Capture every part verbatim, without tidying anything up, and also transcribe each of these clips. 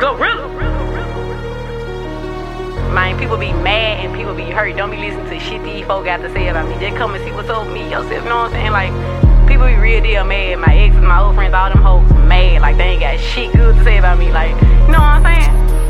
Gorilla. Man, people be mad and people be hurt. Don't be listening to shit these folk got to say about me. Just come and see what's up with me yourself, you know what I'm saying? Like, people be real deal mad. My exes, my old friends, all them hoes mad. Like, they ain't got shit good to say about me. Like, you know what I'm saying?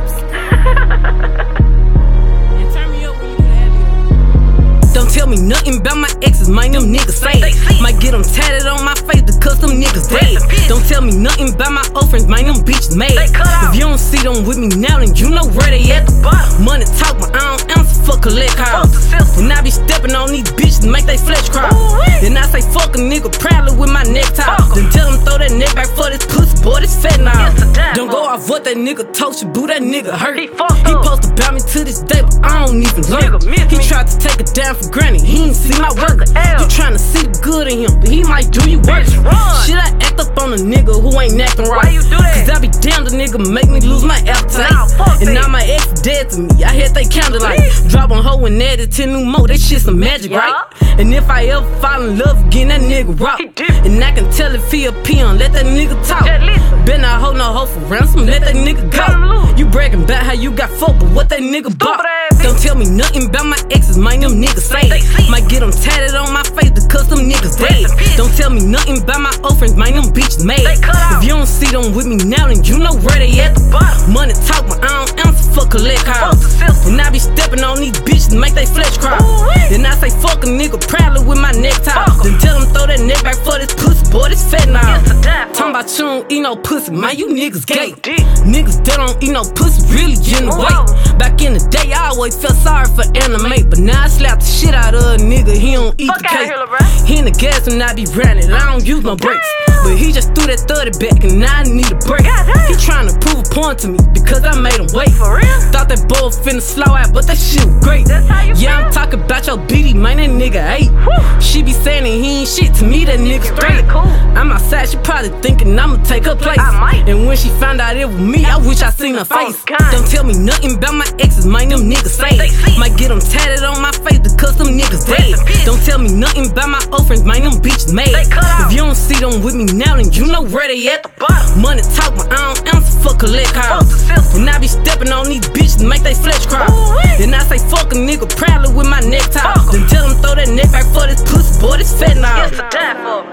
Don't tell me nothing about my exes, man, them niggas sad. Might get them tatted on my face because them niggas dead. Don't tell me nothing about my old friends, man, them bitches mad. If you don't see them with me now, then you know where they at. Money talk, but I don't answer for collect calls. And I be stepping on these bitches, make they flesh crawl. Then I say fuck a nigga proudly with my neck tie. Then tell them throw that neck back for this pussy, boy, this fat now. Don't go off what that nigga told you, boo, that nigga hurt. He posted about me to this day, but I don't even learn. He tried to take it down for granted, he ain't see my work. You tryna see the good in him, but he might do you worse. Shit, I act up on a nigga who ain't acting right. Cause I be damn, the nigga make me lose my appetite. And now my ex dead to me, I had they candlelight. Drop on hoe and added ten new more, that shit some magic, right? And if I ever fall in love again, that nigga rock. And I can tell if he a peon, let that nigga talk. Bet not hold no hoe for ransom, let that nigga go. You bragging about how you got fucked, but what that nigga bought. Don't tell me nothing about my exes, man, them niggas sad. Might get them tatted on my face because them niggas dead. Don't tell me nothing about my old friends, man, them bitches mad. If you don't see them with me now, then you know where they at. Money talk, but I don't answer for collect calls. And I be stepping on these bitches, make they flesh crawl. Then I say fuck a nigga proudly with my neck tie. Then tell them throw that neck back for this pussy, boy, this fat now. Talking about you don't eat no pussy, man, you niggas gay. Niggas that don't eat no pussy really in the way. Back in the day, I always felt sorry for anime, but now I slap the shit out of a nigga, he don't eat Fuck the cake. Here, he in the gas when I be running, I don't use no brakes. But he just threw that thirty back and now I need a break. He tryna prove a point to me because I made him wait. For real? Thought that boy finna slow out, but that shit was great. That's how you yeah, feel? I'm talking about your B D, man, that nigga ate. She be saying that he ain't shit, to me that nigga straight. Really cool. I'm outside, she probably thinking I'ma take her place. I might. And when she found out it was me, I wish I seen her face. God. Don't tell me nothing about my exes, man, them niggas sad. Might get them tatted on my face because them niggas dead. Don't tell me nothing about my old friends, man, them bitches mad. If you don't see them with me now, then you know where they at. Money talk, but I don't answer for collect calls. And I be stepping on these bitches, make they flesh crawl. Then I say fuck a nigga proudly with my neck tie. Then tell them throw that neck back for this pussy, boy, this fat now.